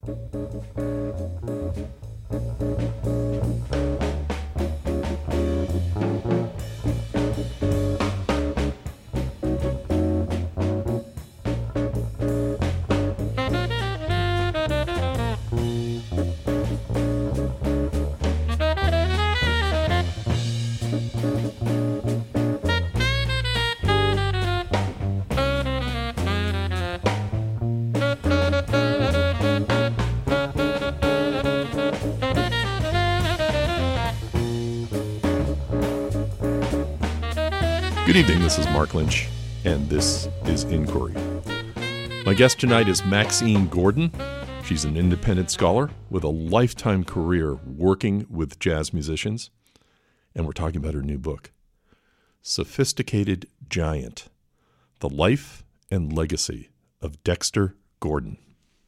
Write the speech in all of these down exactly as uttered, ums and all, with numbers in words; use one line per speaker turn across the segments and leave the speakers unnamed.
Good evening, this is Mark Lynch, and this is Inquiry. My guest tonight is Maxine Gordon. She's an independent scholar with a lifetime career working with jazz musicians, and we're talking about her new book, Sophisticated Giant, The Life and Legacy of Dexter Gordon.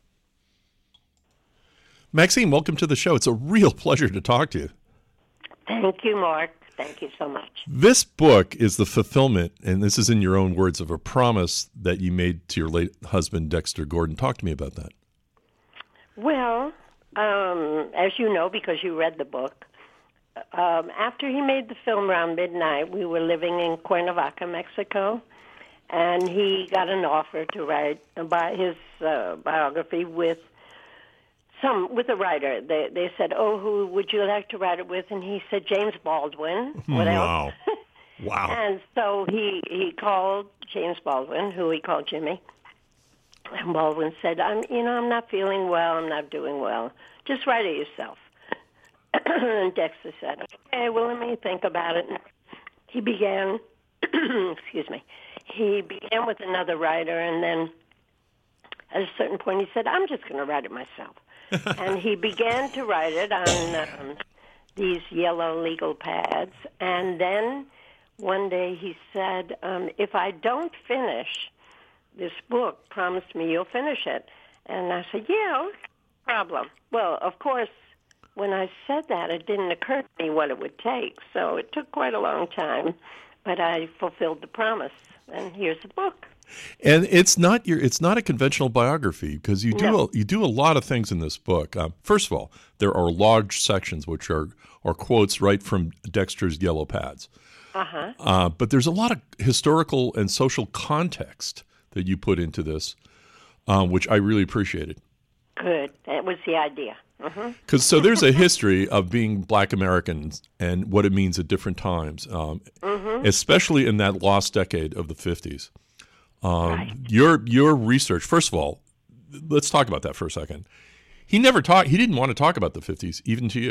Maxine, welcome to the show. It's a real pleasure to talk to you.
Thank you, Mark. Thank you so much.
This book is the fulfillment, and this is in your own words, of a promise that you made to your late husband, Dexter Gordon. Talk to me about that.
Well, um, as you know, because you read the book, um, after he made the film around midnight, we were living in Cuernavaca, Mexico, and he got an offer to write about his uh, biography with Some with a writer. They they said, "Oh, who would you like to write it with?" And he said, "James Baldwin." What
wow,
else?
wow!
And so he he called James Baldwin, who he called Jimmy. And Baldwin said, "I'm you know I'm not feeling well. I'm not doing well. Just write it yourself." And Dexter said, "Okay, well, let me think about it." And he began. excuse me. He began with another writer, and then at a certain point, he said, "I'm just going to write it myself." And he began to write it on um, these yellow legal pads. And then one day he said, um, if I don't finish this book, promise me you'll finish it. And I said, yeah, no problem. Well, of course, when I said that, it didn't occur to me what it would take. So it took quite a long time, but I fulfilled the promise. And here's the book.
And it's not your it's not a conventional biography, because you do
No.
a, you do a lot of things in this book. Um, first of all, there are large sections which are are quotes right from Dexter's yellow pads.
Uh-huh.
Uh, but there's a lot of historical and social context that you put into this, um, which I really appreciated.
Good. That was the idea. Mm-hmm.
Because so there's a history of being Black Americans and what it means at different times, um,
Mm-hmm.
especially in that lost decade of the fifties. Um,
Right.
Your your research, first of all, let's talk about that for a second. He never talked. He didn't want to talk about the fifties, even to you.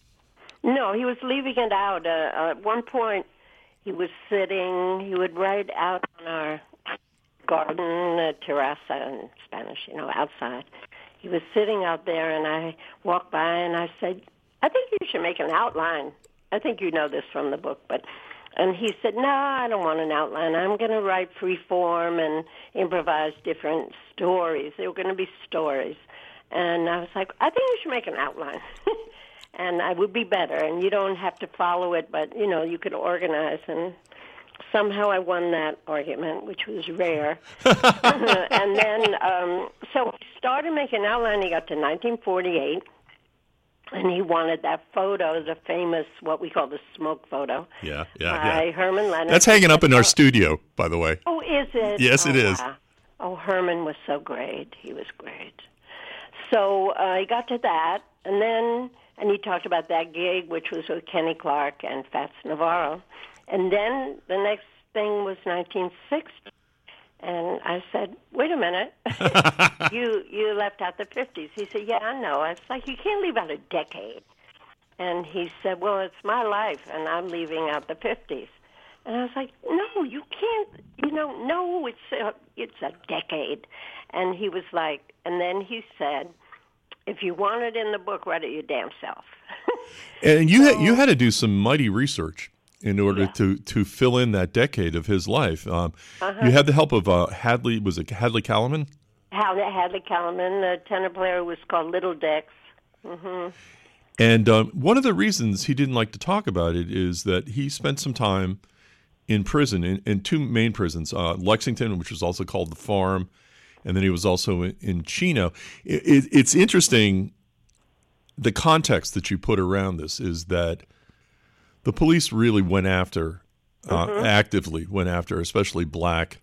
No, he was leaving it out. Uh, uh, at one point, he was sitting. He would write out on our garden uh, terraza in Spanish, you know, outside. He was sitting out there, and I walked by, and I said, "I think you should make an outline." I think you know this from the book, but. And he said, no, I don't want an outline. I'm going to write free form and improvise different stories. They were going to be stories. And I was like, I think you should make an outline. And I would be better. And you don't have to follow it, but, you know, you could organize. And somehow I won that argument, which was rare. And then, um, so he started making an outline. He got to nineteen forty-eight. And he wanted that photo, the famous, what we call the smoke photo.
Yeah, yeah,
by
yeah.
Herman Leonard.
That's hanging up in our studio, by the way.
Oh, is it?
Yes,
oh,
it is.
Wow. Oh, Herman was so great. He was great. So uh, he got to that, and then, and he talked about that gig, which was with Kenny Clark and Fats Navarro. And then the next thing was nineteen sixty. And I said, wait a minute, you you left out the fifties. He said, yeah, I know. I was like, you can't leave out a decade. And he said, well, it's my life, and I'm leaving out the fifties. And I was like, no, you can't, you know, no, it's a, it's a decade. And he was like, and then he said, if you want it in the book, write it your damn self.
And you had, you had to do some mighty research in order
Yeah.
to, to fill in that decade of his life. Um,
Uh-huh.
You had the help of uh, Hadley, was it Hadley Calaman?
How Hadley Calaman, the tenor player, was called Little Dex. Mm-hmm.
And um, one of the reasons he didn't like to talk about it is that he spent some time in prison, in, in two main prisons, uh, Lexington, which was also called the Farm, and then he was also in, in Chino. It, it, it's interesting, the context that you put around this is that the police really went after, uh, mm-hmm. actively went after, especially black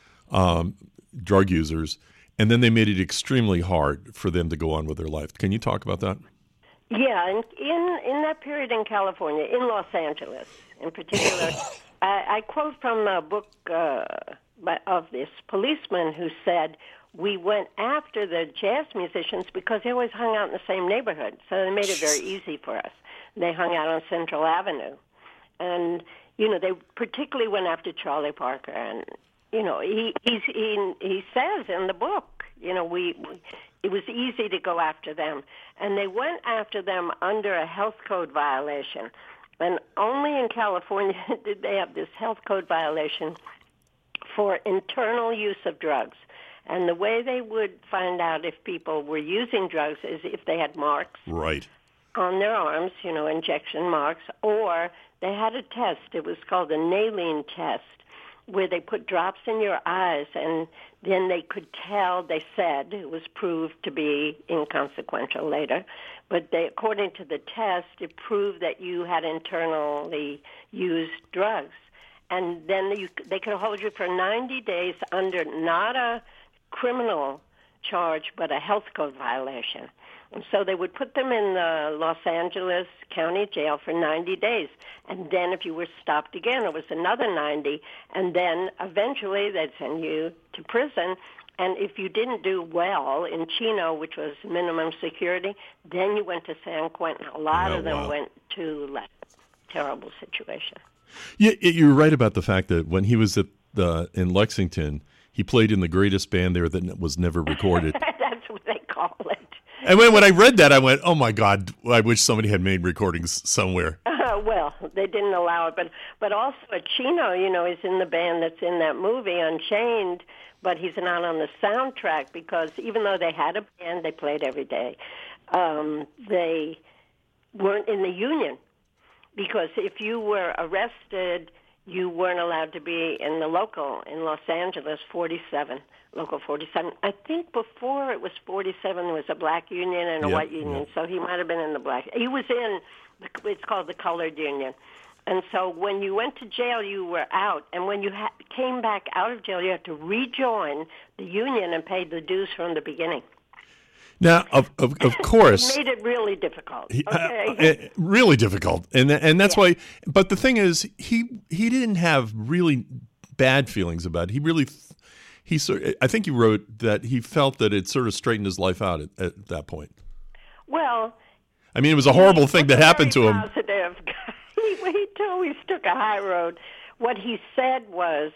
um, drug users, and then they made it extremely hard for them to go on with their life. Can you talk about that?
Yeah, in in, in that period in California, in Los Angeles in particular, I, I quote from a book uh, by, of this policeman who said, we went after the jazz musicians because they always hung out in the same neighborhood, so they made it very easy for us. They hung out on Central Avenue. And, you know, they particularly went after Charlie Parker. And, you know, he he's, he he says in the book, you know, we, we it was easy to go after them. And they went after them under a health code violation. And only in California did they have this health code violation for internal use of drugs. And the way they would find out if people were using drugs is if they had marks
right.
on their arms, you know, injection marks, or they had a test. It was called a Nalene test, where they put drops in your eyes, and then they could tell, they said, it was proved to be inconsequential later, but they, according to the test, it proved that you had internally used drugs. And then you, they could hold you for ninety days under not a criminal charge, but a health code violation. And so they would put them in the Los Angeles County Jail for ninety days. And then if you were stopped again, it was another ninety. And then eventually they'd send you to prison. And if you didn't do well in Chino, which was minimum security, then you went to San Quentin. A lot oh, of them wow. went to that terrible situation.
Yeah, you're right about the fact that when he was at the, in Lexington, he played in the greatest band there that was never recorded.
That's what they call it.
And when, when I read that, I went, oh, my God, I wish somebody had made recordings somewhere.
Uh, well, they didn't allow it. But but also Chino, you know, is in the band that's in that movie, Unchained, but he's not on the soundtrack because even though they had a band, they played every day, um, they weren't in the union. Because if you were arrested, you weren't allowed to be in the local in Los Angeles, forty-seven, local forty-seven. I think before it was forty-seven, there was a black union and a
yep,
white union,
yep.
so he might have been in the black. He was in, it's called the colored union. And so when you went to jail, you were out. And when you ha- came back out of jail, you had to rejoin the union and pay the dues from the beginning.
Now, of of, of course,
it made it really difficult.
He,
okay?
uh, really difficult, and and that's
yeah.
why. But the thing is, he he didn't have really bad feelings about it. He really, he sort. I think he wrote that he felt that it sort of straightened his life out at, at that point.
Well,
I mean, it was a horrible thing that happened to him.
Positive. he he always took a high road. What he said was,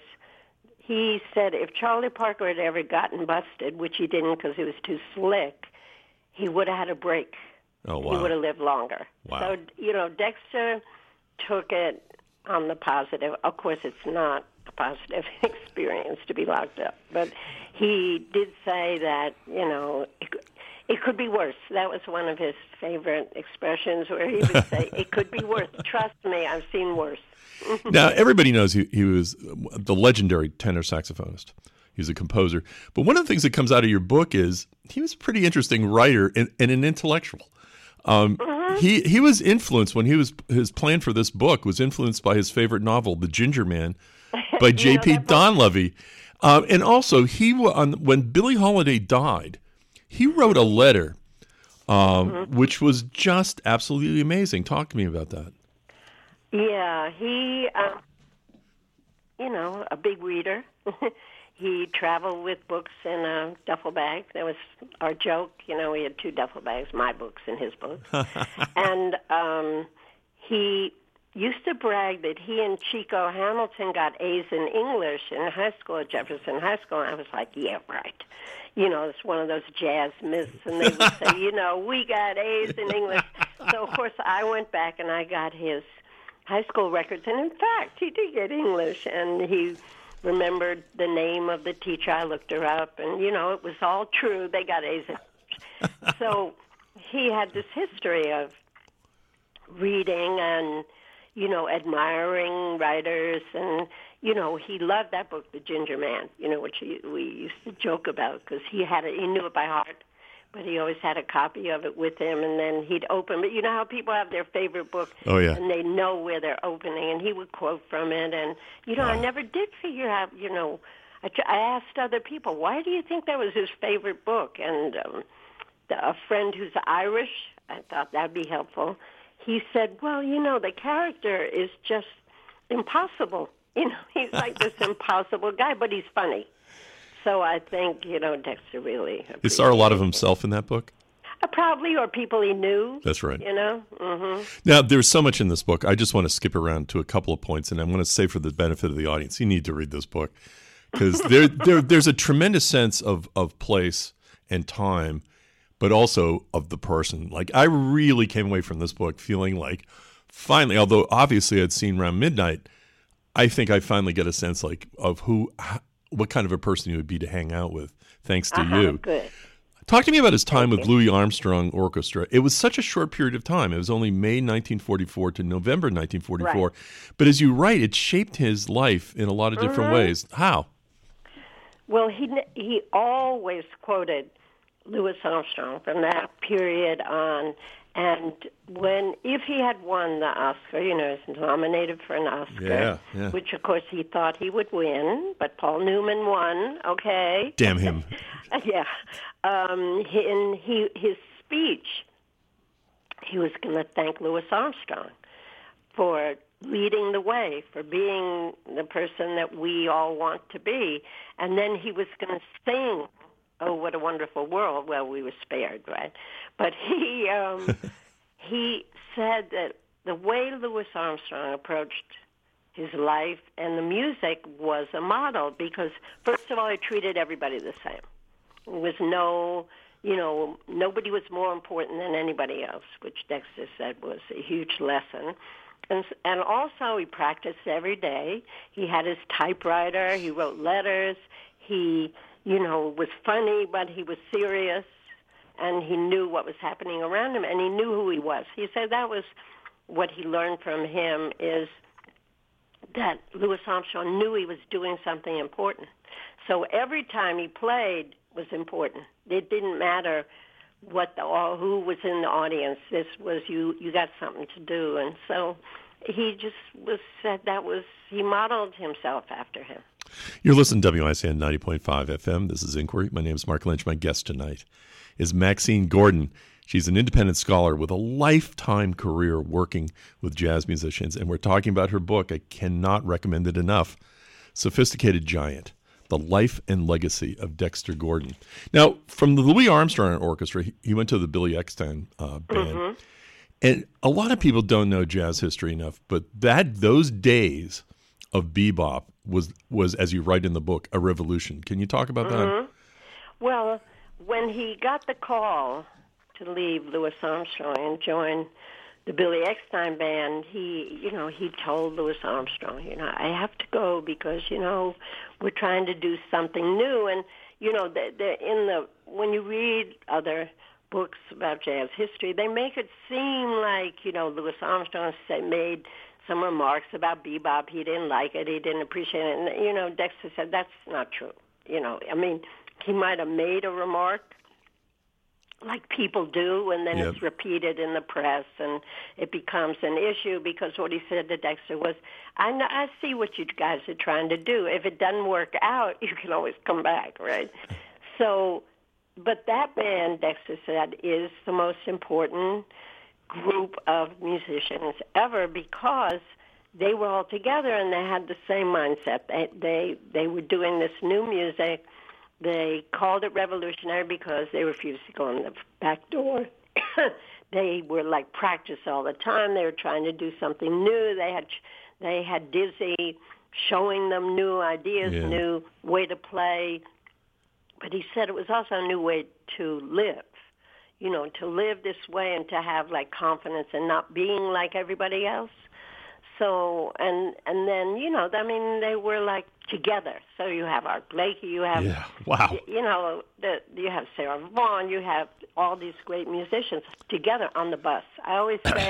he said if Charlie Parker had ever gotten busted, which he didn't because he was too slick, he would have had a break.
Oh, wow.
He would have lived longer.
Wow.
So, you know, Dexter took it on the positive. Of course, it's not a positive experience to be locked up. But he did say that, you know, it, it could be worse. That was one of his favorite expressions where he would say, it could be worse. Trust me, I've seen worse.
Now, everybody knows he, he was the legendary tenor saxophonist. He's a composer. But one of the things that comes out of your book is he was a pretty interesting writer and, and an intellectual. Um, mm-hmm. He he was influenced when he was his plan for this book was influenced by his favorite novel, The Ginger Man, by J P Donlevy. Um, and also, he on, when Billie Holiday died, he wrote a letter, um, mm-hmm. which was just absolutely amazing. Talk to me about that.
Yeah, he, uh, you know, a big reader. He traveled with books in a duffel bag. That was our joke. You know, we had two duffel bags, my books and his books. and um, he used to brag that he and Chico Hamilton got A's in English in high school at Jefferson High School. And I was like, yeah, right. You know, it's one of those jazz myths. And they would say, you know, we got A's in English. So, of course, I went back and I got his high school records. And, in fact, he did get English. And he remembered the name of the teacher. I looked her up, and, you know, it was all true. They got A's. So he had this history of reading and, you know, admiring writers. And you know, he loved that book, The Ginger Man, you know, which he, we used to joke about because he had it, he knew it by heart, but he always had a copy of it with him, and then he'd open. But you know how people have their favorite book,
oh, yeah.
and they know where they're opening, and he would quote from it. And, you know, wow. I never did figure out, you know, I, I asked other people, why do you think that was his favorite book? And um, the, a friend who's Irish, I thought that'd be helpful. He said, well, you know, the character is just impossible. You know, he's like this impossible guy, but he's funny. So I think, you know, Dexter really...
He saw a lot of himself in that book?
Uh, probably, or people he knew.
That's right.
You know? Mm-hmm.
Now, there's so much in this book. I just want to skip around to a couple of points, and I want to say for the benefit of the audience, you need to read this book. Because there, there, there's a tremendous sense of, of place and time, but also of the person. Like, I really came away from this book feeling like, finally, although obviously I'd seen Around Midnight, I think I finally get a sense like of who, what kind of a person he would be to hang out with, thanks to
uh-huh,
you.
Good.
Talk to me about his time
Thank
with
you.
Louis Armstrong Orchestra. It was such a short period of time. It was only May nineteen forty-four to November nineteen forty-four. Right. But as you write, it shaped his life in a lot of different
mm-hmm.
ways. How?
Well, he he always quoted Louis Armstrong from that period on. And when, if he had won the Oscar, you know, he was nominated for an Oscar,
yeah, yeah.
which of course he thought he would win, but Paul Newman won. Okay,
damn him.
yeah, um, he, in he his speech, he was going to thank Louis Armstrong for leading the way, for being the person that we all want to be, and then he was going to sing. Oh, what a wonderful world. Well, we were spared, right? But he um, he said that the way Louis Armstrong approached his life and the music was a model because, first of all, he treated everybody the same. There was no, you know, nobody was more important than anybody else, which Dexter said was a huge lesson. And, and also, he practiced every day. He had his typewriter. He wrote letters. He... you know, was funny, but he was serious, and he knew what was happening around him, and he knew who he was. He said that was what he learned from him, is that Louis Armstrong knew he was doing something important. So every time he played was important. It didn't matter what the or who was in the audience. This was you. You got something to do, and so he just was said that was he modeled himself after him.
You're listening to W I C N ninety point five F M. This is Inquiry. My name is Mark Lynch. My guest tonight is Maxine Gordon. She's an independent scholar with a lifetime career working with jazz musicians, and we're talking about her book. I cannot recommend it enough. Sophisticated Giant, The Life and Legacy of Dexter Gordon. Now, from the Louis Armstrong Orchestra, he went to the Billy Eckstine uh, band. Mm-hmm. And a lot of people don't know jazz history enough, but that those days of bebop was, was, as you write in the book, a revolution. Can you talk about
mm-hmm.
that?
Well, when he got the call to leave Louis Armstrong and join the Billy Eckstine band, he, you know, he told Louis Armstrong, you know, I have to go because, you know, we're trying to do something new. And, you know, the, the, in the when you read other books about jazz history, they make it seem like, you know, Louis Armstrong said, made some remarks about bebop. He didn't like it. He didn't appreciate it. And, you know, Dexter said, that's not true. You know, I mean, he might have made a remark like people do, and then yep. it's repeated in the press, and it becomes an issue because what he said to Dexter was, I, know, I see what you guys are trying to do. If it doesn't work out, you can always come back, right? So, but that band, Dexter said, is the most important group of musicians ever because they were all together and they had the same mindset. They they, they were doing this new music. They called it revolutionary because they refused to go in the back door. They were like practice all the time. They were trying to do something new. They had they had Dizzy showing them new ideas, yeah. new way to play. But he said it was also a new way to live. You know, to live this way and to have like confidence and not being like everybody else. So, and and then, you know, I mean, they were like together. So you have Art Blakey, you have,
yeah. wow.
you know, the, you have Sarah Vaughan, you have all these great musicians together on the bus. I always say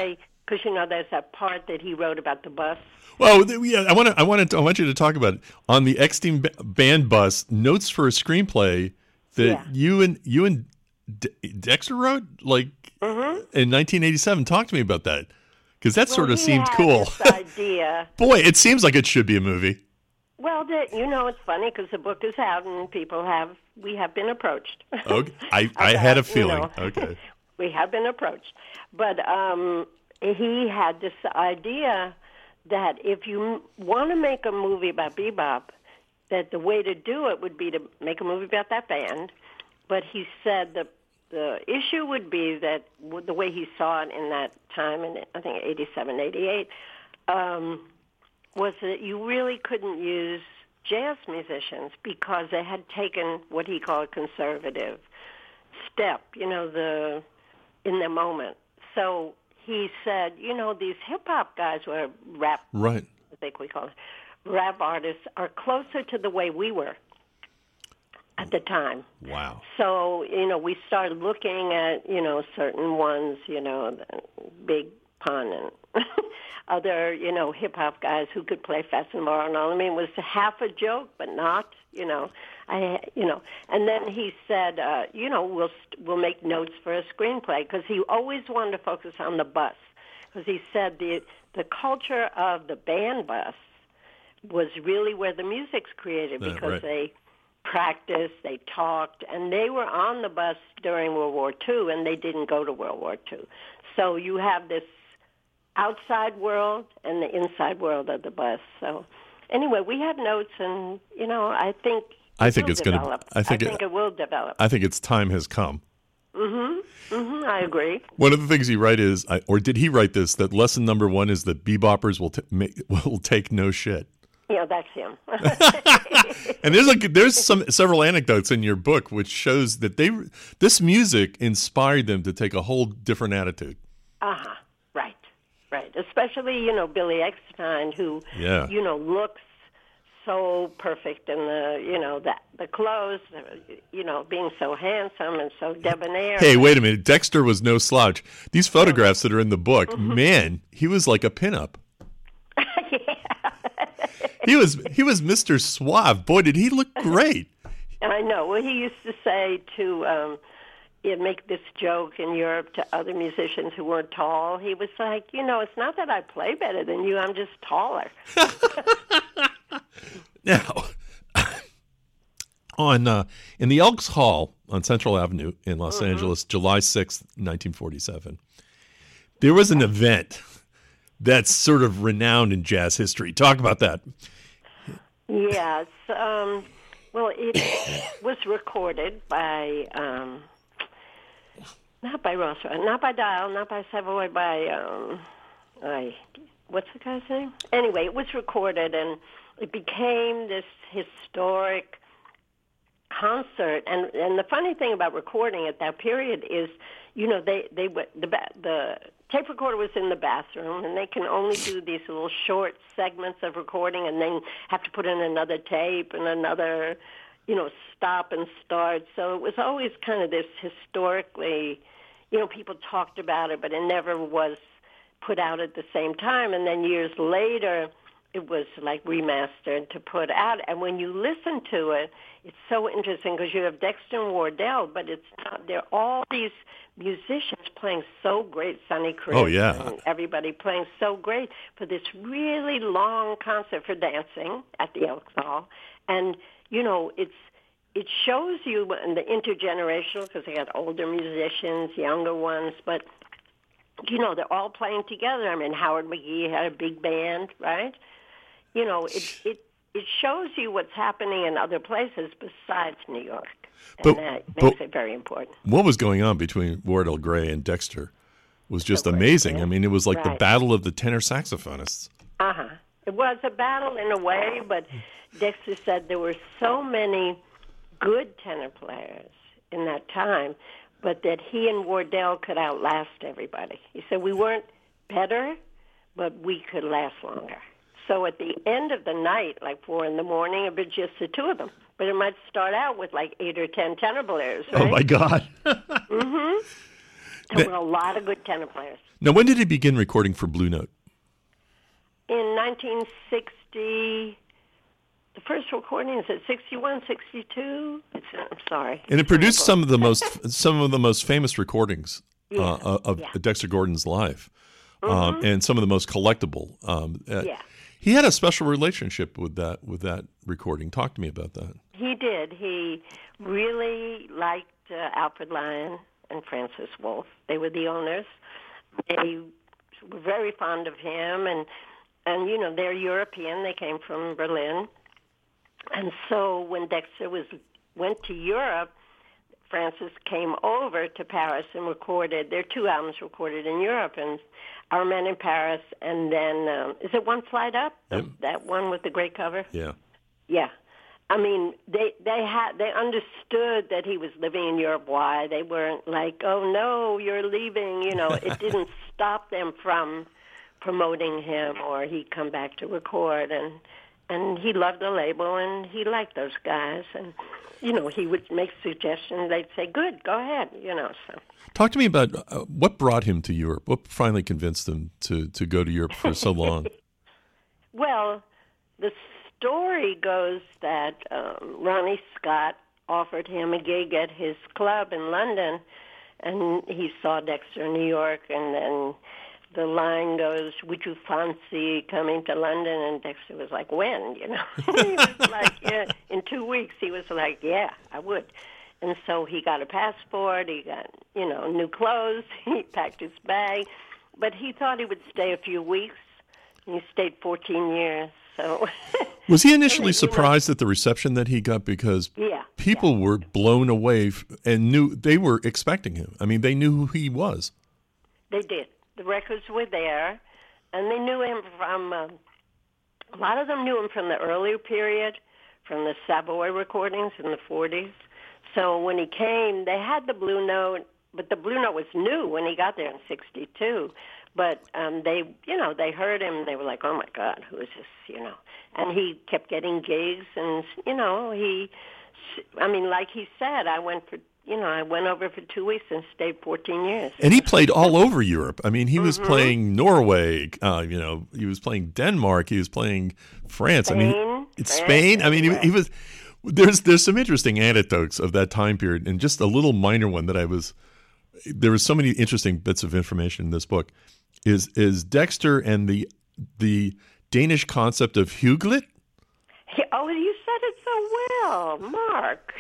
Because, you know, there's that part that he wrote about the bus.
Well, yeah, I want to. I wanted. I want you to talk about it. On the X-Team band bus, notes for a screenplay that
Yeah.
you and you and D- Dexter wrote, like
Mm-hmm.
in nineteen eighty-seven. Talk to me about that, because that
Well,
sort of
he
seemed
had
cool.
This idea.
Boy, it seems like it should be a movie.
Well, the, you know, it's funny because the book is out and people have, we have been approached.
Okay, I, I
About,
had a
you
feeling.
know,
Okay,
we have been approached. But um, he had this idea that if you want to make a movie about bebop, that the way to do it would be to make a movie about that band. But he said the the issue would be that the way he saw it in that time, in I think eighty-seven, eighty-eight, um, was that you really couldn't use jazz musicians because they had taken what he called conservative step, you know, the in their moment. So he said, you know, these hip-hop guys were rap,
right.
I think we call it, rap artists are closer to the way we were at the time.
Wow.
So, you know, we started looking at, you know, certain ones, you know, the Big Pun and other, you know, hip-hop guys who could play Fats and Bar and all. I mean, it was half a joke, but not, you know. I, you know, and then he said, uh, you know, we'll we'll make notes for a screenplay because he always wanted to focus on the bus because he said the the culture of the band bus was really where the music's created
Yeah,
because
right.
they practiced, they talked, and they were on the bus during World War Two, and they didn't go to World War Two. So you have this outside world and the inside world of the bus. So anyway, we have notes, and, you know, I think
I think
will
it's going to.
develop.
I think.
I think
it,
it will develop.
I think its time has come.
Mm-hmm. Mm-hmm. I agree.
One of the things he write is, I- or did he write this? That lesson number one is that beboppers will t- make, will take no shit.
Yeah, that's him.
And there's like there's some several anecdotes in your book which shows that they this music inspired them to take a whole different attitude.
Uh-huh. Right. Right. Especially, you know, Billy Eckstein, who,
Yeah.
you know, looks so perfect in the, you know, the, the clothes, you know, being so handsome and so debonair.
Hey, wait a minute. Dexter was no slouch. These photographs that are in the book, man, he was like a pinup. He was he was Mister Suave. Boy, did he look great.
I know. Well, he used to say to um, yeah, make this joke in Europe to other musicians who weren't tall. He was like, you know, it's not that I play better than you. I'm just taller.
Now, on uh, in the Elks Hall on Central Avenue in Los
Mm-hmm.
Angeles, July sixth, nineteen forty-seven, there was an event that's sort of renowned in jazz history. Talk about that.
Yes. Um, well, it was recorded by, um, not by Ross, not by Dial, not by Savoy, by, um, I, what's the guy's name? Anyway, it was recorded, and it became this historic concert. And and the funny thing about recording at that period is, you know, they they were the ba- the tape recorder was in the bathroom, and they can only do these little short segments of recording, and then have to put in another tape and another, you know, stop and start. So it was always kind of this historically, you know, people talked about it, but it never was put out at the same time. And then years later, it was like remastered to put out. And when you listen to it, it's so interesting because you have Dexter and Wardell, but it's not, they're all these musicians playing so great, Sonny Chris
Oh, yeah.
and everybody playing so great for this really long concert for dancing at the Elks Hall. And, you know, it's it shows you in the intergenerational, because they got older musicians, younger ones, but, you know, they're all playing together. I mean, Howard McGee had a big band, right? You know, it it it shows you what's happening in other places besides New York, and
But-
that
but-
makes it very important.
What was going on between Wardell Gray and Dexter was just
So great,
amazing.
yeah.
I mean, it was like the
Right.
battle of the tenor saxophonists.
Uh-huh. It was a battle in a way, but Dexter said there were so many good tenor players in that time, but that he and Wardell could outlast everybody. He said we weren't better, but we could last longer. So at the end of the night, like four in the morning, it was just the two of them. But it might start out with like eight or ten tenor players, right?
Oh, my God.
Mm-hmm. There were a lot of good tenor players.
Now, when did he begin recording for Blue Note?
In nineteen sixty, the first recording is at sixty-one, sixty-two. It's, I'm sorry.
And it produced some of the most some of the most famous recordings
Yeah.
uh, of
Yeah.
Dexter Gordon's life, um,
Mhm.
and some of the most collectible. Um, uh,
Yeah.
He had a special relationship with that with that recording. Talk to me about that.
He did. He really liked uh, Alfred Lyon and Francis Wolff. They were the owners. They were very fond of him, and and you know they're European. They came from Berlin, and so when Dexter was went to Europe, Francis came over to Paris and recorded. There are two albums recorded in Europe, and Our Men in Paris, and then um, is it One Flight Up?
Yep.
That one with the great cover.
Yeah.
Yeah. I mean, they they had they understood that he was living in Europe. Why? They weren't like, oh no, you're leaving. You know, it didn't stop them from promoting him, or he'd come back to record. And and he loved the label, and he liked those guys. And you know, he would make suggestions. They'd say, good, go ahead. You know, so.
Talk to me about uh, what brought him to Europe. What finally convinced him to, to go to Europe for so long?
Well, the story goes that um, Ronnie Scott offered him a gig at his club in London, and he saw Dexter in New York, and then the line goes, would you fancy coming to London? And Dexter was like, when? You know, he was like, yeah, in two weeks. He was like, yeah, I would. And so he got a passport, he got, you know, new clothes, he packed his bag, but he thought he would stay a few weeks, and he stayed fourteen years, so.
Was he initially
You know,
surprised at the reception that he got? Because
Yeah,
people were blown away f- and knew they were expecting him. I mean, they knew who he was.
They did. The records were there, and they knew him from, uh, a lot of them knew him from the earlier period, from the Savoy recordings in the forties. So when he came, they had the Blue Note, but the Blue Note was new when he got there in sixty-two. But um, they, you know, they heard him. They were like, oh, my God, who is this, you know? And he kept getting gigs, and, you know, he, I mean, like he said, I went for, you know, I went over for two weeks and stayed fourteen years.
And he played all over Europe. I mean, he was
Mhm.
playing Norway. Uh, you know, he was playing Denmark. He was playing France.
Spain,
I mean, it's
France,
Spain. I mean, he,
everywhere.
he was. There's there's some interesting anecdotes of that time period, and just a little minor one that I was. There was so many interesting bits of information in this book. Is is Dexter and the the Danish concept of hyggeligt?
He- oh, you said it so well, Mark.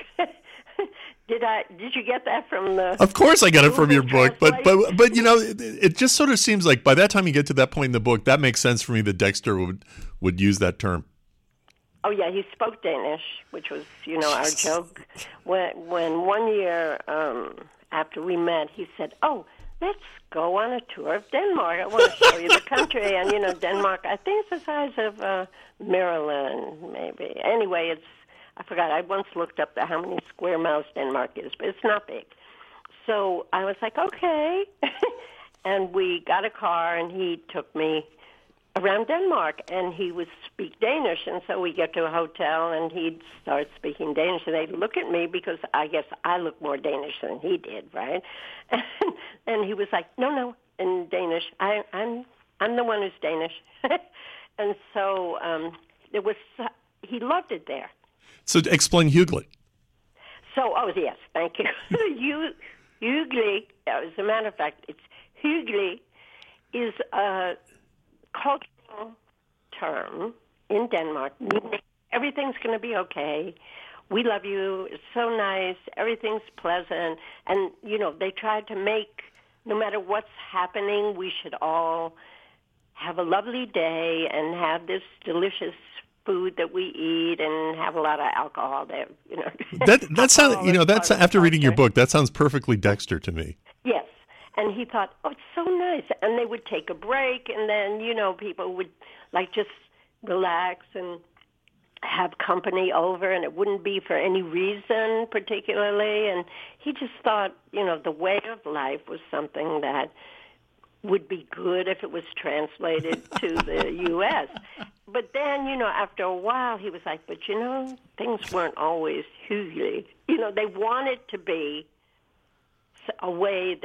Did I? Did you get that from the?
Of course, I got it from your
Google
book, but
Translate?
but but you know, it, it just sort of seems like by that time you get to that point in the book, that makes sense for me that Dexter would would use that term.
Oh yeah, he spoke Danish, which was, you know, our joke. When when one year um, after we met, he said, "Oh, let's go on a tour of Denmark. I want to show you the country." And you know, Denmark, I think it's the size of uh, Maryland, maybe. Anyway, it's I forgot. I once looked up the, how many square miles Denmark is, but it's not big. So I was like, okay, and we got a car, and he took me around Denmark, and he would speak Danish, and so we get to a hotel, and he'd start speaking Danish, and they'd look at me because I guess I look more Danish than he did, right? And, and he was like, no, no, in Danish, I, I'm I'm the one who's Danish. And so um, there was he loved it there.
So explain hyggeligt.
So, oh yes, thank you. you hyggelig, as a matter of fact, it's hyggelig is a cultural term in Denmark, meaning everything's going to be okay. We love you. It's so nice. Everything's pleasant. And, you know, they tried to make, no matter what's happening, we should all have a lovely day and have this delicious food that we eat and have a lot of alcohol there, you know.
That that sounds, you know,
Alcohol is
that's
part of
after reading your
culture.
book, that sounds perfectly Dexter to me.
Yes. And he thought, oh, it's so nice. And they would take a break, and then, you know, people would, like, just relax and have company over, and it wouldn't be for any reason particularly. And he just thought, you know, the way of life was something that would be good if it was translated to the U S But then, you know, after a while, he was like, but, you know, things weren't always hyggelig. You know, they wanted to be a way that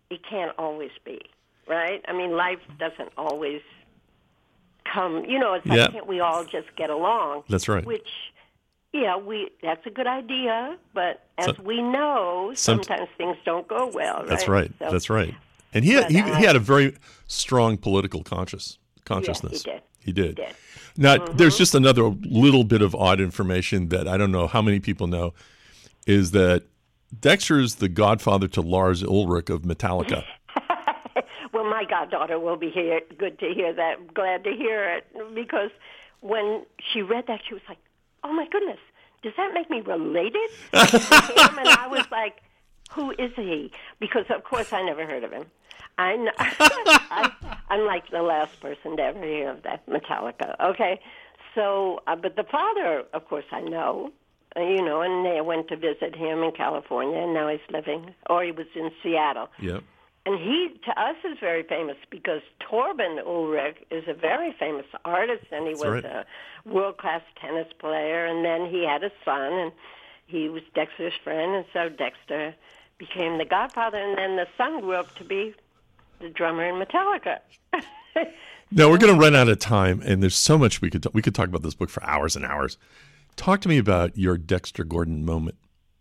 it can't always be, right? I mean, life doesn't always come, you know, it's like,
yeah.
can't we all just get along?
That's right.
Which, yeah, we that's a good idea, but as
so,
we know, sometimes some, things don't go well, right?
That's right.
So,
that's right. And he had, he,
I,
he had a very strong political conscious consciousness.
Yeah, he did.
He did.
He did.
Now,
mm-hmm.
there's just another little bit of odd information that I don't know how many people know, is that Dexter's the godfather to Lars Ulrich of Metallica.
Well, my goddaughter will be here. Good to hear that. Glad to hear it. Because when she read that, she was like, oh, my goodness, does that make me related to him? And I was like, who is he? Because, of course, I never heard of him. I, I, I'm like the last person to ever hear of that Metallica. Okay, so, uh, but the father, of course, I know, uh, you know, and I went to visit him in California, and now he's living, or he was in Seattle.
Yep.
And he, to us, is very famous because Torben Ulrich is a very famous artist, and he
That's
was
right.
a world-class tennis player, and then he had a son, and he was Dexter's friend, and so Dexter became the godfather, and then the son grew up to be the drummer in Metallica.
Now, we're going to run out of time, and there's so much we could talk. We could talk about this book for hours and hours. Talk to me about your Dexter Gordon moment.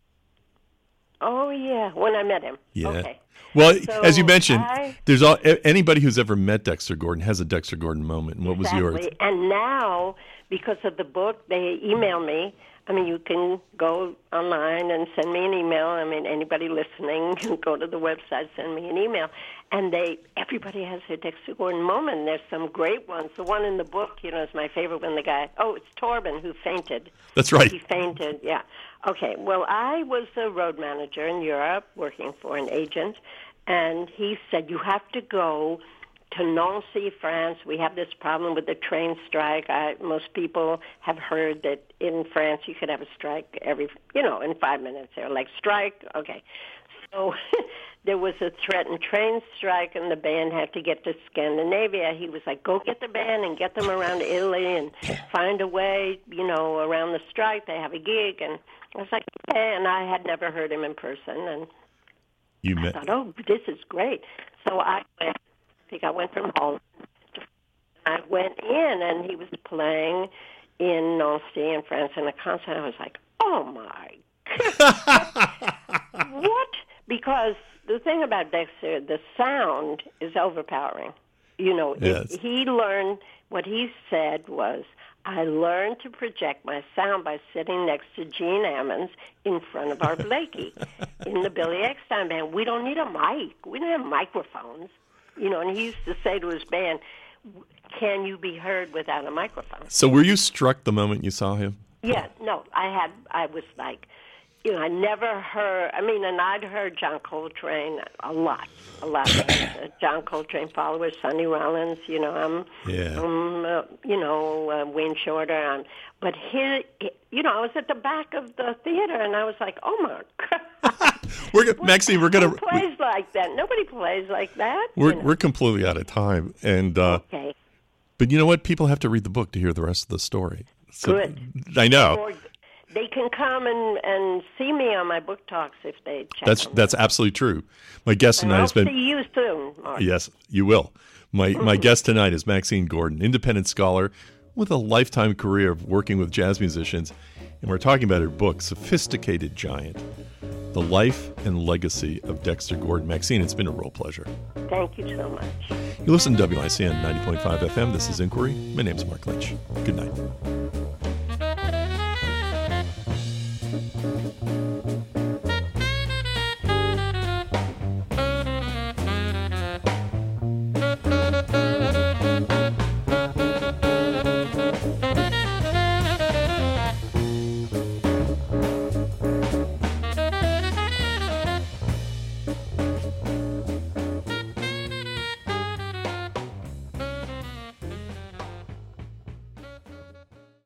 Oh, yeah, when I met him.
Yeah.
Okay.
Well,
so
as you mentioned,
I,
there's all, anybody who's ever met Dexter Gordon has a Dexter Gordon moment. And what
exactly.
was yours?
And now, because of the book, they email me. I mean, you can go online and send me an email. I mean, anybody listening can go to the website, send me an email. And they, everybody has their Dexter Gordon moment. There's some great ones. The one in the book, you know, is my favorite when the guy, oh, it's Torben who fainted.
That's right.
He fainted, yeah. Okay, well, I was a road manager in Europe working for an agent, and he said, you have to go to Nancy, France. We have this problem with the train strike. I, most people have heard that in France you could have a strike every, you know, in five minutes. They're like, strike, okay. So there was a threatened train strike, and the band had to get to Scandinavia. He was like, go get the band and get them around Italy and find a way, you know, around the strike. They have a gig. And I was like, okay. And I had never heard him in person. And
you
I
met.
thought, oh, this is great. So I went. I think I went from home. I went in, and he was playing in Nancy in France in a concert. I was like, oh, my God. What? Because the thing about Dexter, the sound is overpowering. You know,
Yes.
it, he learned, what he said was, I learned to project my sound by sitting next to Gene Ammons in front of our Blakey in the Billy Eckstine Band. We don't need a mic. We don't have microphones. You know, and he used to say to his band, can you be heard without a microphone?
So were you struck the moment you saw him?
Yeah, no, I had, I was like, you know, I never heard, I mean, and I'd heard John Coltrane a lot, a lot. uh, John Coltrane followers, Sonny Rollins, you know, I'm,
Yeah.
um, uh, you know, uh, Wayne Shorter. Um, but his, you know, I was at the back of the theater, and I was like, oh, my God.
We're go- Maxine, we're gonna
Who plays like that? Nobody plays like that.
we're
you know?
we're completely out of time, and uh,
Okay.
but you know what? People have to read the book to hear the rest of the story. So,
Good.
I know.
Or they can come and, and see me on my book talks if they check
That's
them.
that's absolutely true. My guest
And
tonight
I'll
has been
see you soon, Mark.
yes, you will. My my guest tonight is Maxine Gordon, independent scholar with a lifetime career of working with jazz musicians, and we're talking about her book, Sophisticated Giant: The Life and Legacy of Dexter Gordon. Maxine, it's been a real pleasure.
Thank you so much.
You listen to W I C N ninety point five F M. This is Inquiry. My name's Mark Lynch. Good night.